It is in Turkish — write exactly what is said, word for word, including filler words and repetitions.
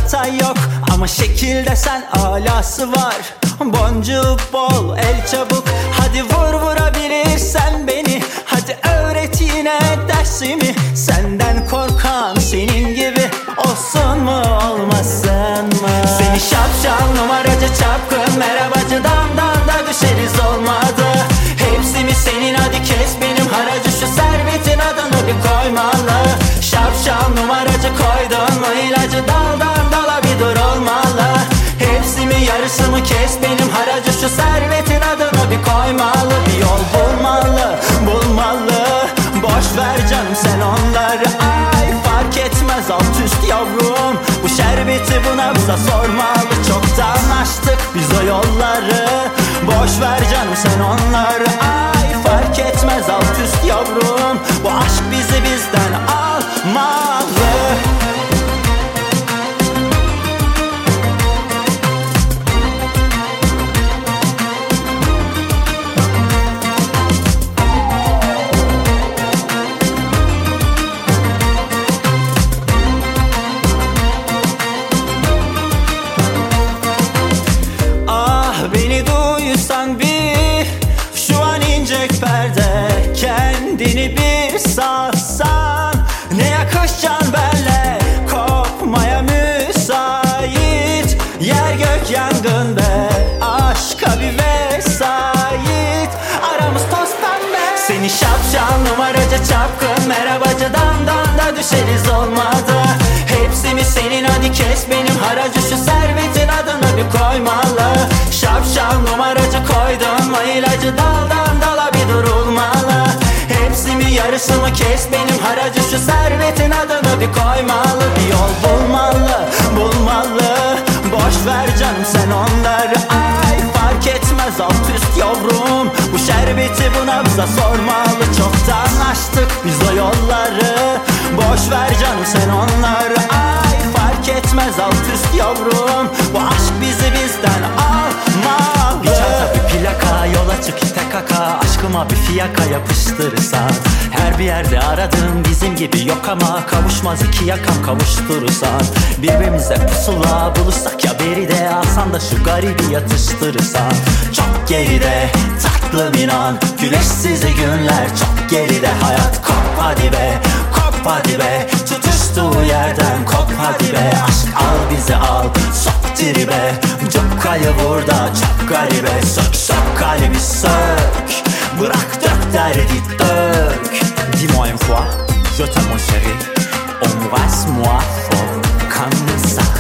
hata yok ama şekilde sen alası var. Boncuğu bol, el çabuk, hadi vur vurabilirsen beni. Hadi öğret yine dersimi, senden korkan senin gibi olsun mu olmasın mı? Seni şapşal numaracı çapkın merhabacı damdan da düşeriz olmadı. Hepsi mi senin, hadi kes benim haracı, şu servetin adını bir koymalı. Şapşal numaracı koydun mu ilacı, daldan dala bir dur olmalı. Hepsi mi yarısı mı, kes benim haracı, şu servetin adını bir koymalı. Bir yol bulmalı, bulmalı, boş ver canım sen onları. Ay fark etmez alt üst yavrum, bu şerbeti bu nabza sormalı. Çoktan açtık biz o yolları, boş ver canım sen onları. Ay fark etmez alt üst yavrum, bu aşk bizi bizden almalı. Beni duysan bir, şu an incek perde, kendini bir satsan ne yakışacaksın benle, kopmaya müsait. Yer gök yangın be, aşka bir vesait, aramız toz pembe. Seni şapşal numaracı çapkın merhabacı damdan da düşeriz olmadı. Hepsi mi senin, hadi kes benim haracı, şu servetin adını bir koymalı. Şapşal numaracı koydun mu ilacı, daldan dala bir durulmalı. Hepsi mi yarısı mı, kes benim haracı, şu servetin adını bir koymalı. Bir yol bulmalı, bulmalı, boş ver canım sen onları. Ay fark etmez alt üst yavrum, bu şerbeti bu nabza sormalı. Çoktan açtık biz o yolları, boş ver canım sen onları. Ay fark etmez alt üst yavrum, bu aşk bizi bizden almalı. Bir çanta bir plaka, yola çık ite kaka, aşkıma bir fiyaka yapıştırırsan. Her bir yerde aradığım bizim gibi yok ama kavuşmaz iki yakam kavuşturursan. Birbirimize pusula bulursak ya beride, alsan da şu garibi yatıştırırsan. Çok geride tatlım inan, güneşsiz günler çok geride. Hayat kop hadi be, kop hadi be, tutuştuğu yerden kop hadi be. Aşk al bizi al, sok tribe, cukkayı vur da çok garibe. Sök sök kalbi sök, bırak dök derdi dök. Dis-moi une fois, je t'aime mon chéri, embrasse-moi fort comme ça.